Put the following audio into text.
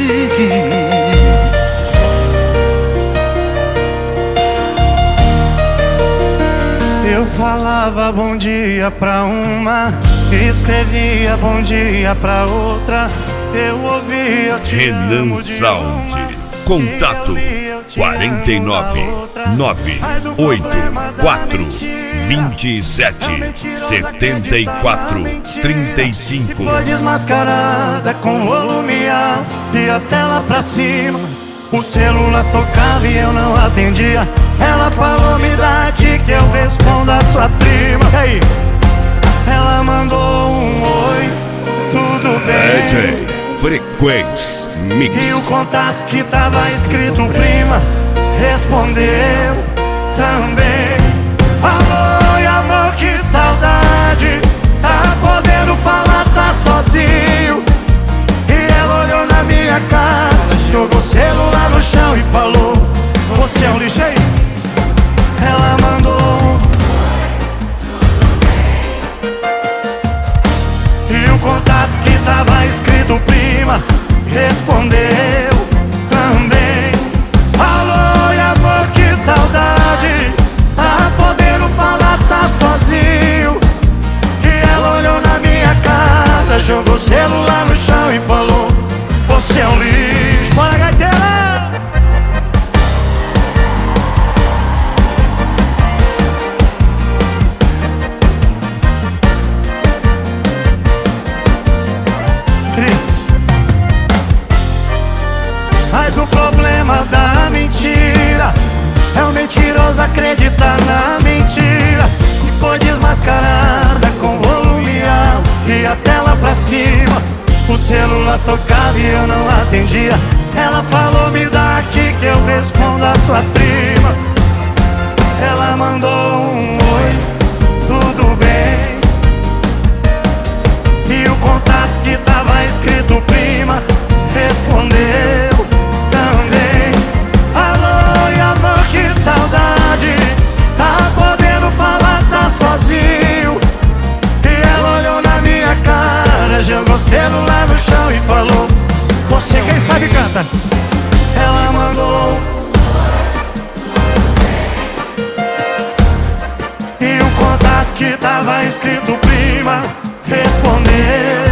Eu falava bom dia pra uma, escrevia bom dia pra outra. Eu ouvia eu te Renan amo de Sound. uma, Contato 49 984 27 74 35. Foi desmascarada com volume alto e a tela pra cima. O celular tocava e eu não atendia. Ela falou, me dá aqui que eu respondo a sua prima. E aí? Ela mandou um oi, tudo bem? DJ Frequência Mix. E o contato que tava escrito prima respondeu também. Falou, e amor, que saudade. Tá podendo falar, tá sozinho. E ela olhou na minha cara, jogou o celular no chão e falou, você é um lixo aí? Ela mandou. E o contato que tava escrito prima respondeu também. Falou, e amor, que saudade. Tá podendo falar, tá sozinho. E ela olhou na minha cara, jogou o celular no chão e falou, você é um lixo. Bora, gaiteira! Mas o problema da mentira é o mentiroso acreditar na mentira. E foi desmascarada com volume alto e a tela pra cima. O celular tocava e eu não atendia. Ela falou, me dá aqui que eu respondo a sua prima. Ela mandou um oi, tudo bem? E o contato que tava escrito prima respondeu também. Alô, e amor, que saudade. Tá podendo falar, tá sozinho. E ela olhou na minha cara, jogou o celular no chão e falou, você quem sabe canta. Ela mandou. E o contato que tava escrito prima respondeu